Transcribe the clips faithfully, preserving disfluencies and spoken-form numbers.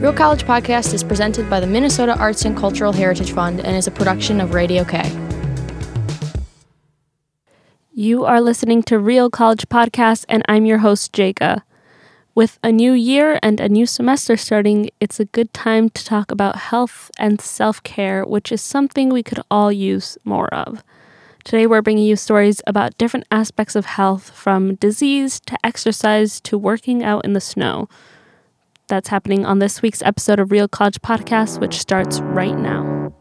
Real College Podcast is presented by the Minnesota Arts and Cultural Heritage Fund and is a production of Radio K. You are listening to Real College Podcast, and I'm your host, Jaga. With a new year and a new semester starting, it's a good time to talk about health and self-care, which is something we could all use more of. Today, we're bringing you stories about different aspects of health, from disease to exercise to working out in the snow. That's happening on this week's episode of Real College Podcast, which starts right now.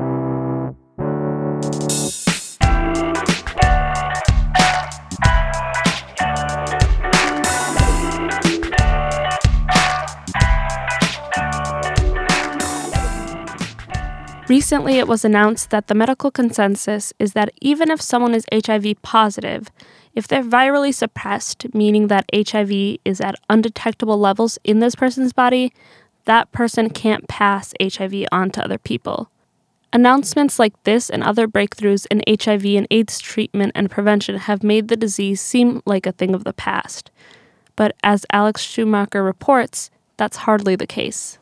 Recently, it was announced that the medical consensus is that even if someone is H I V positive, if they're virally suppressed, meaning that H I V is at undetectable levels in this person's body, that person can't pass H I V on to other people. Announcements like this and other breakthroughs in H I V and AIDS treatment and prevention have made the disease seem like a thing of the past. But as Alex Schumacher reports, that's hardly the case.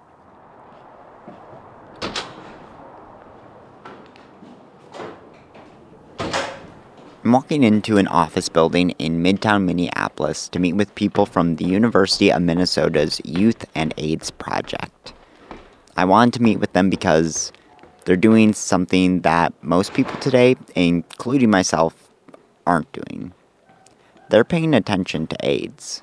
I'm walking into an office building in Midtown Minneapolis to meet with people from the University of Minnesota's Youth and AIDS Project. I wanted to meet with them because they're doing something that most people today, including myself, aren't doing. They're paying attention to AIDS.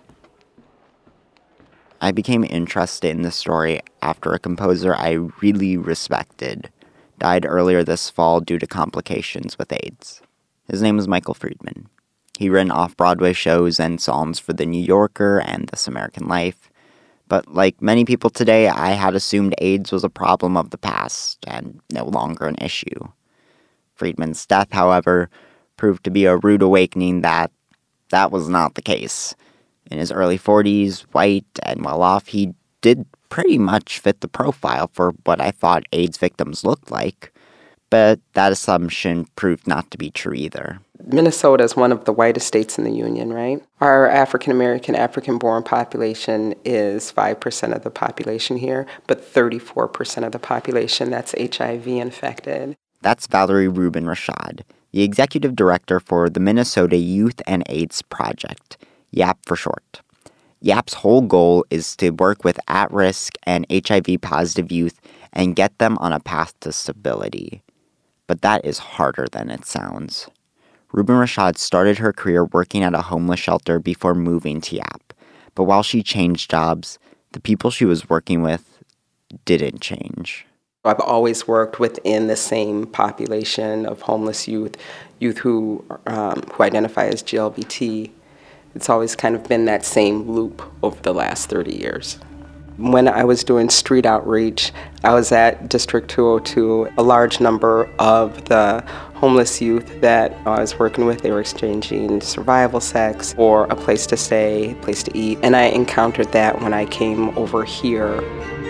I became interested in this story after a composer I really respected died earlier this fall due to complications with AIDS. His name was Michael Friedman. He written off-Broadway shows and songs for The New Yorker and This American Life. But like many people today, I had assumed AIDS was a problem of the past and no longer an issue. Friedman's death, however, proved to be a rude awakening that that was not the case. In his early forties, white and well-off, he did pretty much fit the profile for what I thought AIDS victims looked like. But that assumption proved not to be true either. Minnesota is one of the whitest states in the Union, right? Our African-American, African-born population is five percent of the population here, but thirty-four percent of the population that's H I V infected. That's Valerie Rubin Rashad, the executive director for the Minnesota Youth and AIDS Project, YAP for short. YAP's whole goal is to work with at-risk and H I V-positive youth and get them on a path to stability. But that is harder than it sounds. Rubin Rashad started her career working at a homeless shelter before moving to YAP. But while she changed jobs, the people she was working with didn't change. I've always worked within the same population of homeless youth, youth who um, who identify as G L B T. It's always kind of been that same loop over the last thirty years. When I was doing street outreach, I was at District two oh two. A large number of the homeless youth that I was working with, they were exchanging survival sex or a place to stay, a place to eat. And I encountered that when I came over here.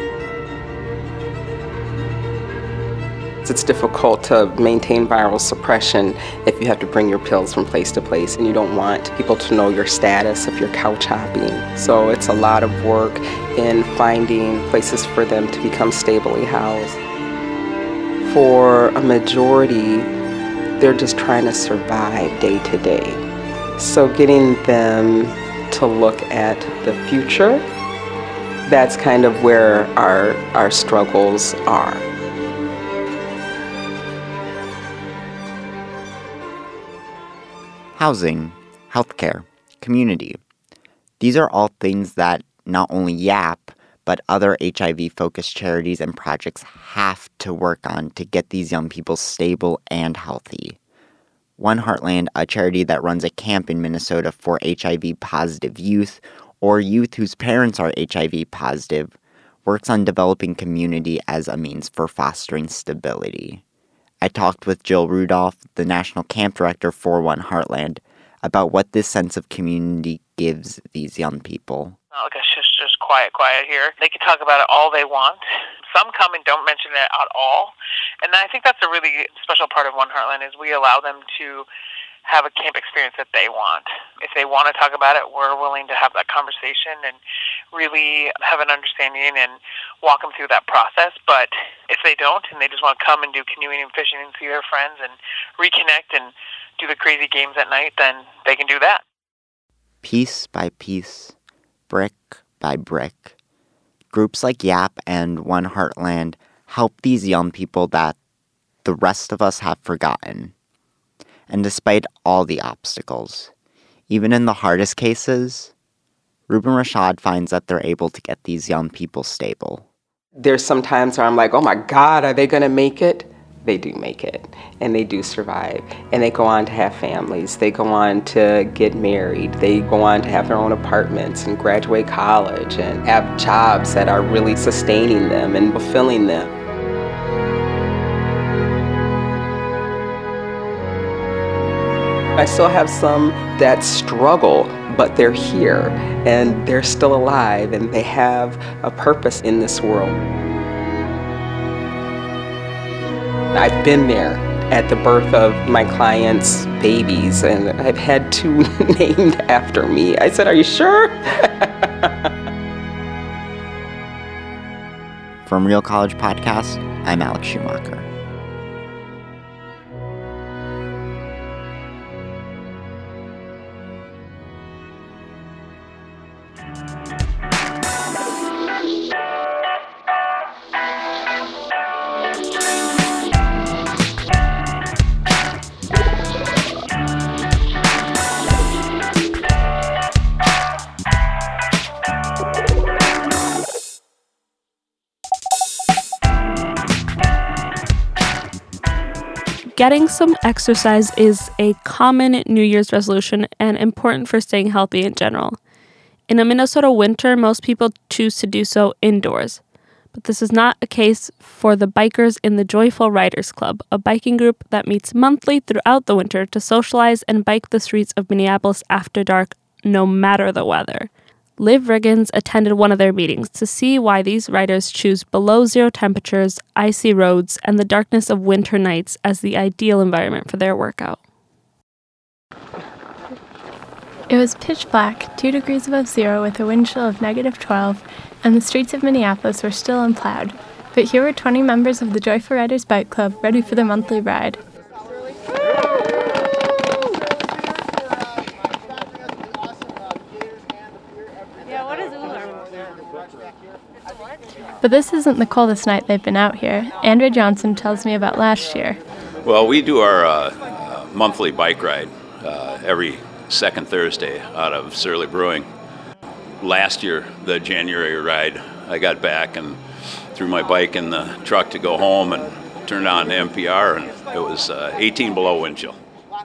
It's difficult to maintain viral suppression if you have to bring your pills from place to place and you don't want people to know your status if you're couch hopping. So it's a lot of work in finding places for them to become stably housed. For a majority, they're just trying to survive day to day. So getting them to look at the future, that's kind of where our, our struggles are. Housing, healthcare, community. These are all things that not only YAP, but other H I V-focused charities and projects have to work on to get these young people stable and healthy. One Heartland, a charity that runs a camp in Minnesota for H I V-positive youth or youth whose parents are H I V-positive, works on developing community as a means for fostering stability. I talked with Jill Rudolph, the national camp director for One Heartland, about what this sense of community gives these young people. Not like it's just, just quiet, quiet here. They can talk about it all they want. Some come and don't mention it at all. And I think that's a really special part of One Heartland is we allow them to have a camp experience that they want. If they want to talk about it, we're willing to have that conversation and really have an understanding and walk them through that process. But if they don't and they just want to come and do canoeing and fishing and see their friends and reconnect and do the crazy games at night, then they can do that. Piece by piece, brick by brick, groups like YAP and One Heartland help these young people that the rest of us have forgotten. And despite all the obstacles, even in the hardest cases, Ruben Rashad finds that they're able to get these young people stable. There's some times where I'm like, oh my God, are they going to make it? They do make it, and they do survive, and they go on to have families. They go on to get married. They go on to have their own apartments and graduate college and have jobs that are really sustaining them and fulfilling them. I still have some that struggle, but they're here, and they're still alive, and they have a purpose in this world. I've been there at the birth of my clients' babies, and I've had two named after me. I said, are you sure? From Real College Podcast, I'm Alex Schumacher. Getting some exercise is a common New Year's resolution and important for staying healthy in general. In a Minnesota winter, most people choose to do so indoors. But this is not a case for the bikers in the Joyful Riders Club, a biking group that meets monthly throughout the winter to socialize and bike the streets of Minneapolis after dark, no matter the weather. Liv Riggins attended one of their meetings to see why these riders choose below zero temperatures, icy roads, and the darkness of winter nights as the ideal environment for their workout. It was pitch black, two degrees above zero with a wind chill of negative twelve, and the streets of Minneapolis were still unplowed. But here were twenty members of the Joyful Riders Bike Club ready for their monthly ride. But this isn't the coldest night they've been out here. Andrea Johnson tells me about last year. Well, we do our uh, uh, monthly bike ride uh, every second Thursday out of Surly Brewing. Last year, the January ride, I got back and threw my bike in the truck to go home and turned on the N P R, and it was uh, eighteen below wind chill.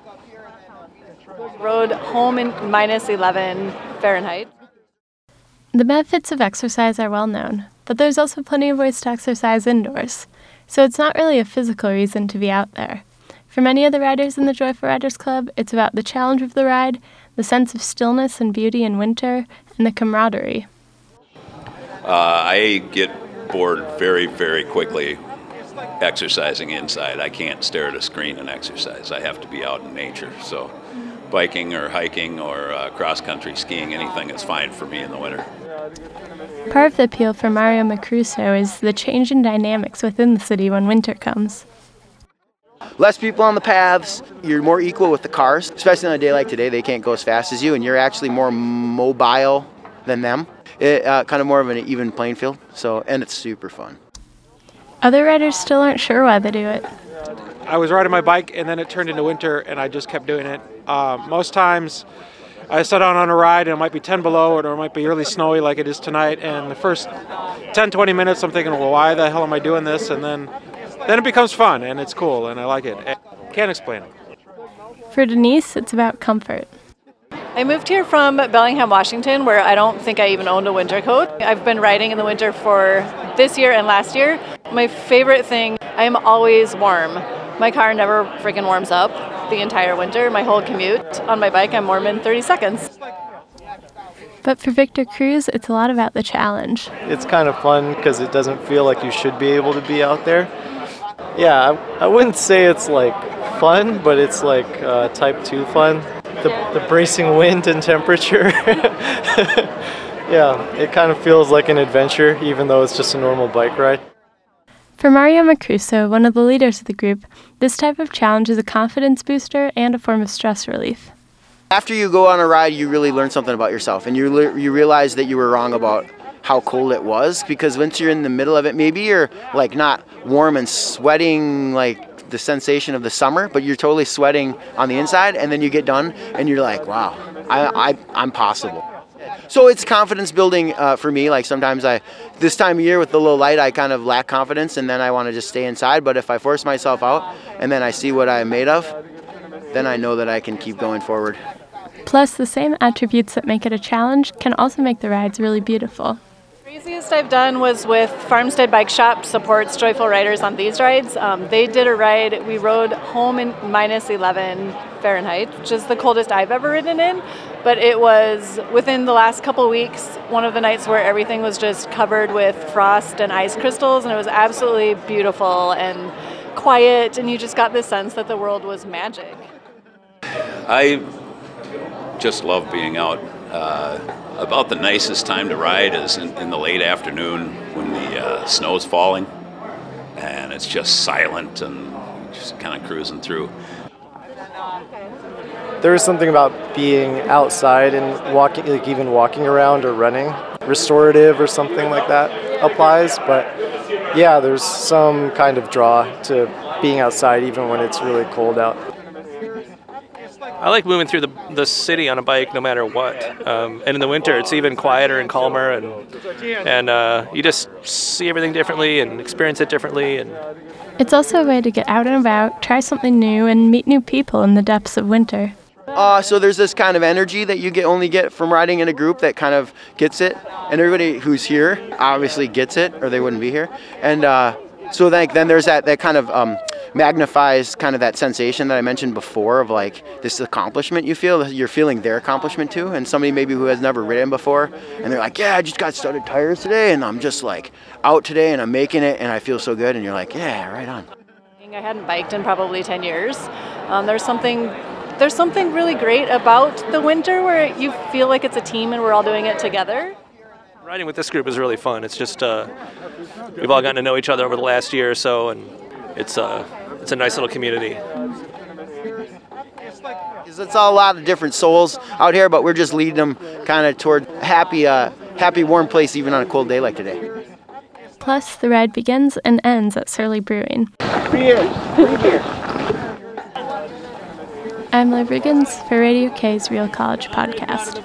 Rode home in minus eleven Fahrenheit. The benefits of exercise are well known, but there's also plenty of ways to exercise indoors. So it's not really a physical reason to be out there. For many of the riders in the Joyful Riders Club, it's about the challenge of the ride, the sense of stillness and beauty in winter, and the camaraderie. Uh, I get bored very, very quickly exercising inside. I can't stare at a screen and exercise. I have to be out in nature. So biking or hiking or uh, cross-country skiing, anything is fine for me in the winter. Part of the appeal for Mario Macruso is the change in dynamics within the city when winter comes. Less people on the paths, you're more equal with the cars, especially on a day like today. They can't go as fast as you, and you're actually more mobile than them. It, uh, kind of more of an even playing field, so and it's super fun. Other riders still aren't sure why they do it. I was riding my bike, and then it turned into winter, and I just kept doing it. Uh, most times, I set out on a ride, and it might be ten below, or it might be really snowy like it is tonight, and the first ten, twenty minutes, I'm thinking, well, why the hell am I doing this? And then, then it becomes fun, and it's cool, and I like it. I can't explain it. For Denise, it's about comfort. I moved here from Bellingham, Washington, where I don't think I even owned a winter coat. I've been riding in the winter for this year and last year. My favorite thing, I am always warm. My car never freaking warms up the entire winter. My whole commute on my bike, I'm warm in thirty seconds. But for Victor Cruz, it's a lot about the challenge. It's kind of fun because it doesn't feel like you should be able to be out there. Yeah, I, I wouldn't say it's like fun, but it's like uh, type two fun. The, the bracing wind and temperature. Yeah, it kind of feels like an adventure, even though it's just a normal bike ride. For Mario Macruso, one of the leaders of the group, this type of challenge is a confidence booster and a form of stress relief. After you go on a ride, you really learn something about yourself, and you le- you realize that you were wrong about how cold it was, because once you're in the middle of it, maybe you're like not warm and sweating like the sensation of the summer, but you're totally sweating on the inside, and then you get done and you're like, wow, I, I, I'm possible. So it's confidence building uh, for me. Like sometimes I, this time of year with the low light, I kind of lack confidence and then I want to just stay inside. But if I force myself out and then I see what I'm made of, then I know that I can keep going forward. Plus, the same attributes that make it a challenge can also make the rides really beautiful. The craziest I've done was with Farmstead Bike Shop supports Joyful Riders on these rides. Um, they did a ride, we rode home in minus eleven Fahrenheit, which is the coldest I've ever ridden in. But it was within the last couple weeks, one of the nights where everything was just covered with frost and ice crystals, and it was absolutely beautiful and quiet, and you just got this sense that the world was magic. I just love being out. Uh, about the nicest time to ride is in, in the late afternoon when the uh, snow's falling and it's just silent and just kind of cruising through. There is something about being outside and walking, like even walking around or running, restorative or something like that applies. But yeah, there's some kind of draw to being outside even when it's really cold out. I like moving through the the city on a bike no matter what. Um, and in the winter, it's even quieter and calmer, and and uh, you just see everything differently and experience it differently. And it's also a way to get out and about, try something new, and meet new people in the depths of winter. Uh, so there's this kind of energy that you get only get from riding in a group that kind of gets it, and everybody who's here obviously gets it, or they wouldn't be here. And uh, so like then there's that that kind of um, magnifies kind of that sensation that I mentioned before of like this accomplishment you feel. You're feeling their accomplishment too, and somebody maybe who has never ridden before, and they're like, yeah, I just got studded tires today, and I'm just like out today, and I'm making it, and I feel so good, and you're like, yeah, right on. I hadn't biked in probably ten years. Um, there's something. There's something really great about the winter where you feel like it's a team and we're all doing it together. Riding with this group is really fun. It's just, uh, we've all gotten to know each other over the last year or so, and it's, uh, it's a nice little community. It's all a lot of different souls out here, but we're just leading them kind of toward a happy, uh, happy, warm place even on a cold day like today. Plus, the ride begins and ends at Surly Brewing. Beer, free beer. I'm Liv Riggins for Radio K's Real College Podcast.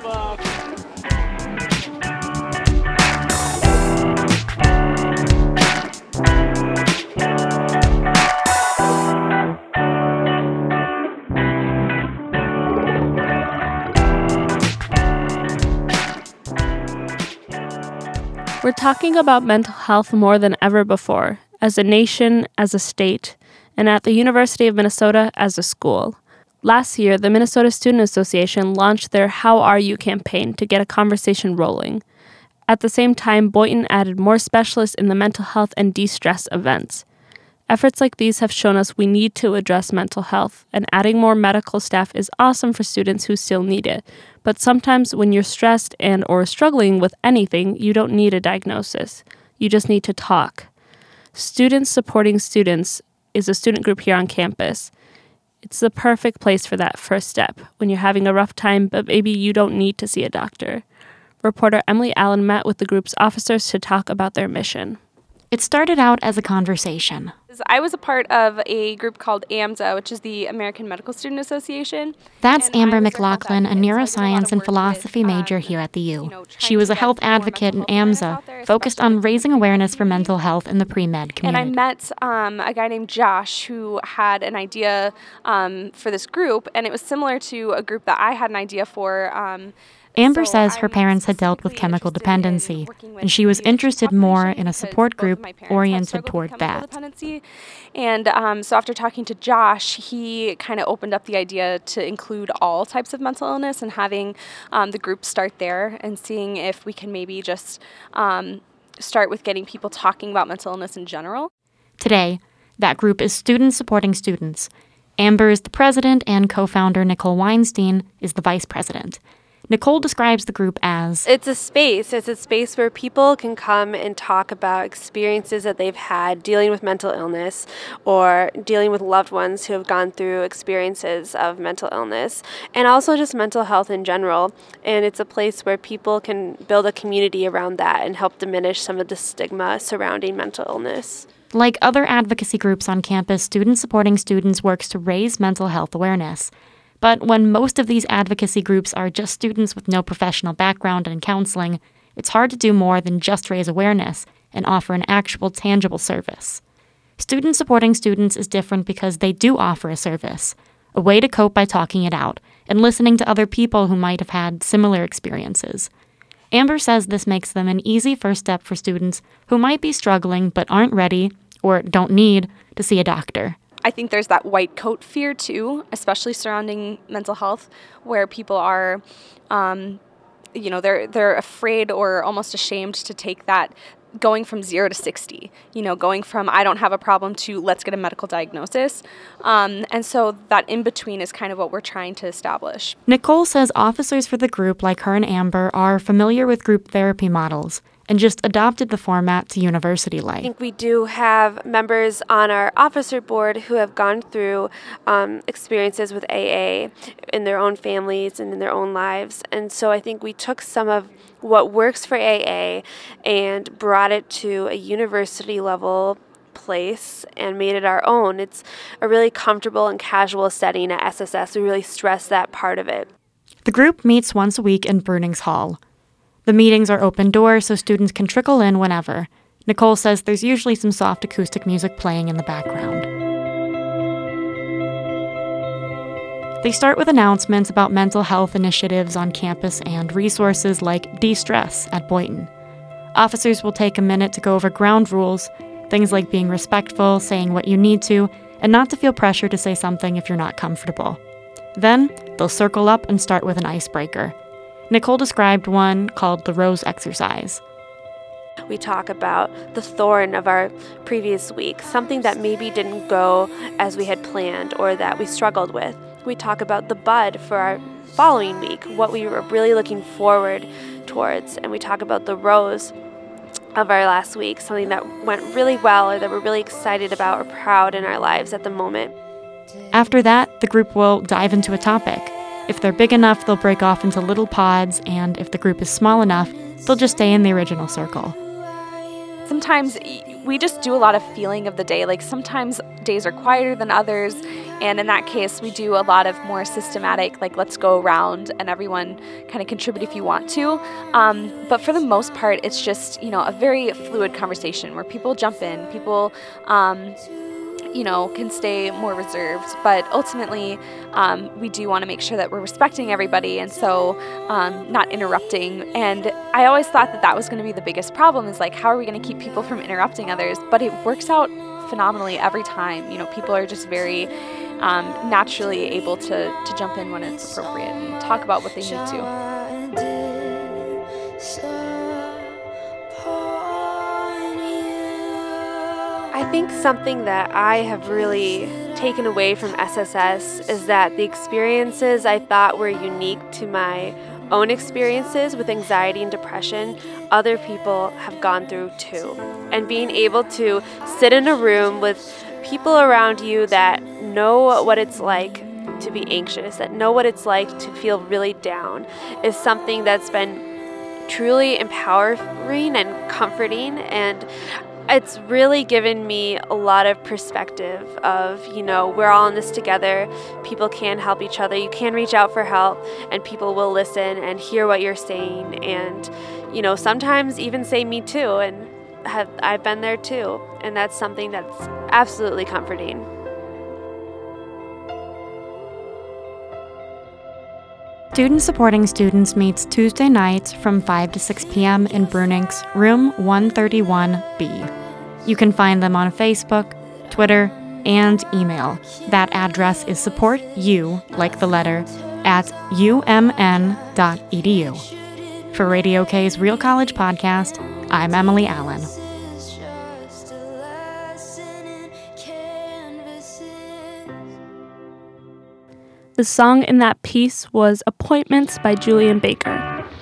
We're talking about mental health more than ever before, as a nation, as a state, and at the University of Minnesota as a school. Last year, the Minnesota Student Association launched their How Are You campaign to get a conversation rolling. At the same time, Boynton added more specialists in the mental health and de-stress events. Efforts like these have shown us we need to address mental health, and adding more medical staff is awesome for students who still need it. But sometimes when you're stressed and or struggling with anything, you don't need a diagnosis. You just need to talk. Students Supporting Students is a student group here on campus. It's the perfect place for that first step when you're having a rough time, but maybe you don't need to see a doctor. Reporter Emily Allen met with the group's officers to talk about their mission. It started out as a conversation. I was a part of a group called AMSA, which is the American Medical Student Association. That's Amber McLaughlin, a neuroscience and philosophy major here at the U. She was a health advocate in AMSA, focused on raising awareness for mental health in the pre-med community. And I met um, a guy named Josh who had an idea um, for this group, and it was similar to a group that I had an idea for. Um, Amber says her parents had dealt with chemical dependency, and she was interested more in a support group oriented toward that. And um, so after talking to Josh, he kind of opened up the idea to include all types of mental illness and having um, the group start there and seeing if we can maybe just um, start with getting people talking about mental illness in general. Today, that group is Students Supporting Students. Amber is the president, and co-founder Nicole Weinstein is the vice president. Nicole describes the group as, it's a space. It's a space where people can come and talk about experiences that they've had dealing with mental illness or dealing with loved ones who have gone through experiences of mental illness, and also just mental health in general. And it's a place where people can build a community around that and help diminish some of the stigma surrounding mental illness. Like other advocacy groups on campus, Students Supporting Students works to raise mental health awareness. But when most of these advocacy groups are just students with no professional background in counseling, it's hard to do more than just raise awareness and offer an actual tangible service. Students Supporting Students is different because they do offer a service, a way to cope by talking it out and listening to other people who might have had similar experiences. Amber says this makes them an easy first step for students who might be struggling but aren't ready or don't need to see a doctor. I think there's that white coat fear too, especially surrounding mental health, where people are, um, you know, they're they're afraid or almost ashamed to take that going from zero to sixty, you know, going from I don't have a problem to let's get a medical diagnosis. Um, and so that in between is kind of what we're trying to establish. Nicole says officers for the group, like her and Amber, are familiar with group therapy models and just adopted the format to university life. I think we do have members on our officer board who have gone through um, experiences with A A in their own families and in their own lives. And so I think we took some of what works for A A and brought it to a university level place and made it our own. It's a really comfortable and casual setting at S S S. We really stress that part of it. The group meets once a week in Brunings Hall. The meetings are open doors so students can trickle in whenever. Nicole says there's usually some soft acoustic music playing in the background. They start with announcements about mental health initiatives on campus and resources like De-Stress at Boynton. Officers will take a minute to go over ground rules, things like being respectful, saying what you need to, and not to feel pressure to say something if you're not comfortable. Then, they'll circle up and start with an icebreaker. Nicole described one called the Rose Exercise. We talk about the thorn of our previous week, something that maybe didn't go as we had planned or that we struggled with. We talk about the bud for our following week, what we were really looking forward towards. And we talk about the rose of our last week, something that went really well or that we're really excited about or proud in our lives at the moment. After that, the group will dive into a topic. If they're big enough, they'll break off into little pods, and if the group is small enough, they'll just stay in the original circle. Sometimes we just do a lot of feeling of the day. Like sometimes days are quieter than others, and in that case, we do a lot of more systematic, like let's go around and everyone kind of contribute if you want to. Um, but for the most part, it's just, you know, a very fluid conversation where people jump in, people, um, you know, can stay more reserved. But ultimately, um, we do want to make sure that we're respecting everybody and so um, not interrupting. And I always thought that that was going to be the biggest problem is like, how are we going to keep people from interrupting others? But it works out phenomenally every time. You know, people are just very um, naturally able to, to jump in when it's appropriate and talk about what they need to. I think something that I have really taken away from S S S is that the experiences I thought were unique to my own experiences with anxiety and depression, other people have gone through too. And being able to sit in a room with people around you that know what it's like to be anxious, that know what it's like to feel really down, is something that's been truly empowering and comforting. And it's really given me a lot of perspective of, you know, we're all in this together. People can help each other. You can reach out for help and people will listen and hear what you're saying. And, you know, sometimes even say me too. And have, I've been there too. And that's something that's absolutely comforting. Students Supporting Students meets Tuesday nights from five to six p.m. in Brunings, room one thirty-one B. You can find them on Facebook, Twitter, and email. That address is supportyou, like the letter, at u m n dot e d u. For Radio K's Real College Podcast, I'm Emily Allen. The The song in that piece was Appointments by Julian Baker.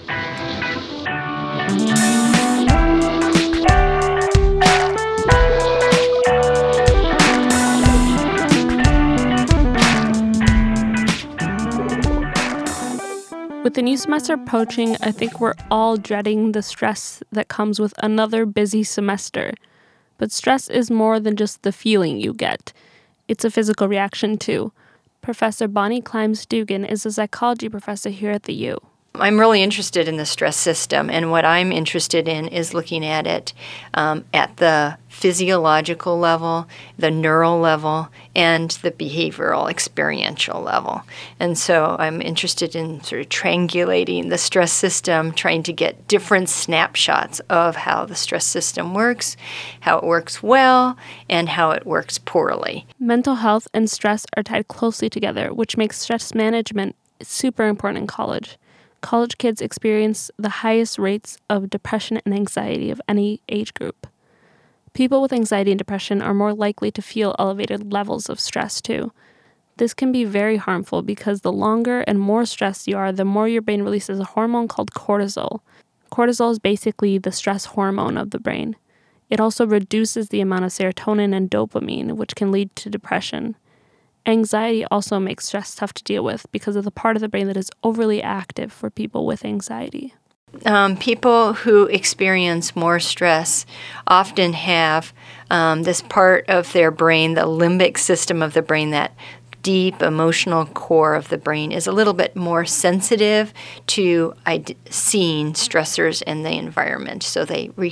With the new semester approaching, I think we're all dreading the stress that comes with another busy semester. But stress is more than just the feeling you get. It's a physical reaction too. Professor Bonnie Klimes-Dugan is a psychology professor here at the U. I'm really interested in the stress system, and what I'm interested in is looking at it um, at the physiological level, the neural level, and the behavioral experiential level. And so I'm interested in sort of triangulating the stress system, trying to get different snapshots of how the stress system works, how it works well, and how it works poorly. Mental health and stress are tied closely together, which makes stress management super important in college. College kids experience the highest rates of depression and anxiety of any age group. People with anxiety and depression are more likely to feel elevated levels of stress too. This can be very harmful because the longer and more stressed you are, the more your brain releases a hormone called cortisol. Cortisol is basically the stress hormone of the brain. It also reduces the amount of serotonin and dopamine, which can lead to depression. Anxiety also makes stress tough to deal with because of the part of the brain that is overly active for people with anxiety. Um, people who experience more stress often have um, this part of their brain, the limbic system of the brain, that deep emotional core of the brain is a little bit more sensitive to id- seeing stressors in the environment. So they re-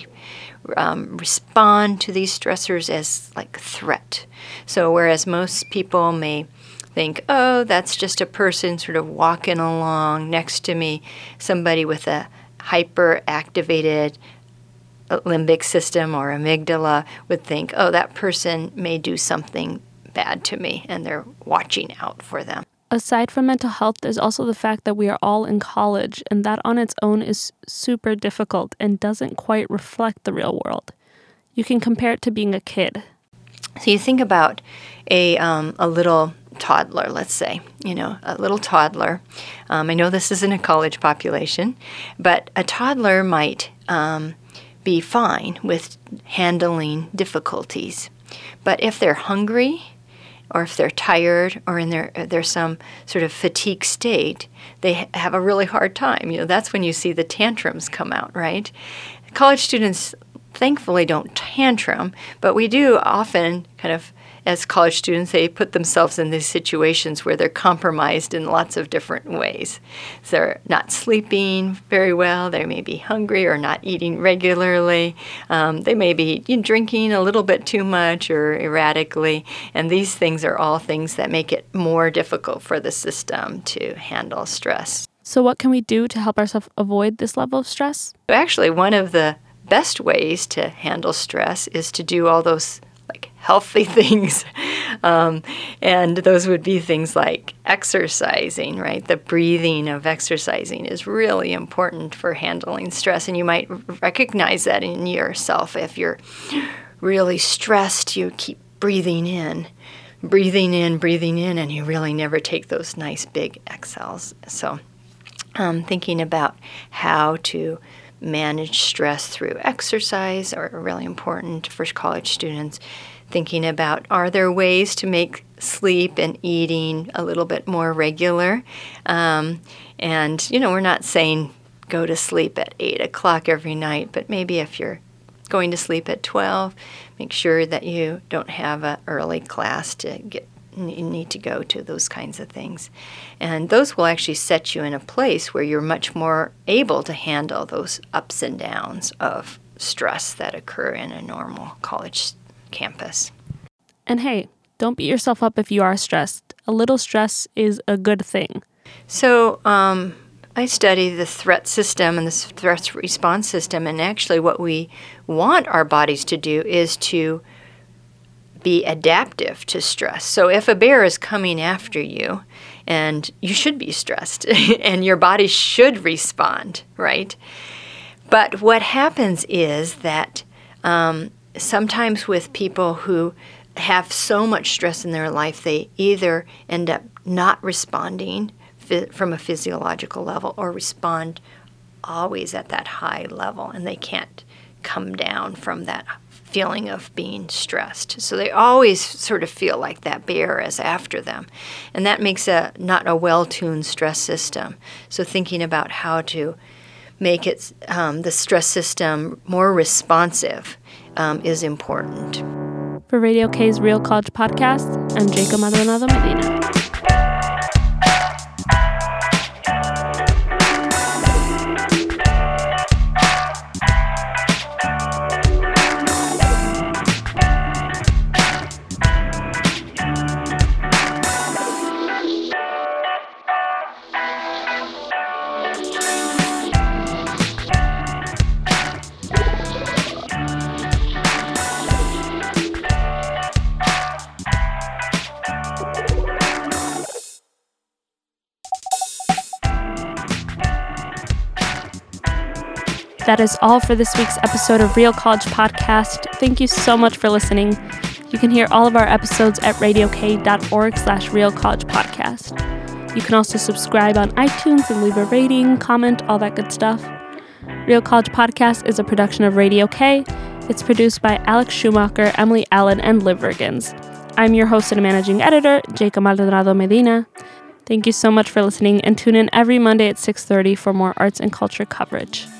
um, respond to these stressors as like threat. So whereas most people may think, oh, that's just a person sort of walking along next to me, somebody with a hyperactivated limbic system or amygdala would think, oh, that person may do something bad to me, and they're watching out for them. Aside from mental health, there's also the fact that we are all in college, and that on its own is super difficult and doesn't quite reflect the real world. You can compare it to being a kid. So you think about a um, a little toddler, let's say, you know, a little toddler. Um, I know this isn't a college population, but a toddler might um, be fine with handling difficulties. But if they're hungry, or if they're tired, or in their there's some sort of fatigue state, they have a really hard time. You know, that's when you see the tantrums come out, right? College students thankfully don't tantrum, but we do often kind of, as college students, they put themselves in these situations where they're compromised in lots of different ways. So they're not sleeping very well, they may be hungry or not eating regularly, um, they may be you know, drinking a little bit too much or erratically, and these things are all things that make it more difficult for the system to handle stress. So what can we do to help ourselves avoid this level of stress? Actually, one of the best ways to handle stress is to do all those like healthy things. Um, and those would be things like exercising, right? The breathing of exercising is really important for handling stress. And you might recognize that in yourself. If you're really stressed, you keep breathing in, breathing in, breathing in, and you really never take those nice big exhales. So um, thinking about how to manage stress through exercise are really important for college students. Thinking about, are there ways to make sleep and eating a little bit more regular? Um, and, you know, we're not saying go to sleep at eight o'clock every night, but maybe if you're going to sleep at twelve, make sure that you don't have an early class to get you need to go to, those kinds of things. And those will actually set you in a place where you're much more able to handle those ups and downs of stress that occur in a normal college campus. And hey, don't beat yourself up if you are stressed. A little stress is a good thing. So um, I study the threat system and the threat response system, and actually what we want our bodies to do is to be adaptive to stress. So if a bear is coming after you, and you should be stressed, and your body should respond, right? But what happens is that um, sometimes with people who have so much stress in their life, they either end up not responding fi- from a physiological level or respond always at that high level, and they can't come down from that feeling of being stressed. So they always sort of feel like that bear is after them. And that makes a not a well-tuned stress system. So thinking about how to make it um, the stress system more responsive um, is important. For Radio K's Real College Podcast, I'm Jacob Maldonado Medina. That is all for this week's episode of Real College Podcast. Thank you so much for listening. You can hear all of our episodes at radiok.org slash Real College Podcast. You can also subscribe on iTunes and leave a rating, comment, all that good stuff. Real College Podcast is a production of Radio K. It's produced by Alex Schumacher, Emily Allen, and Liv Vergens. I'm your host and managing editor, Jacob Maldonado Medina. Thank you so much for listening, and tune in every Monday at six thirty for more arts and culture coverage.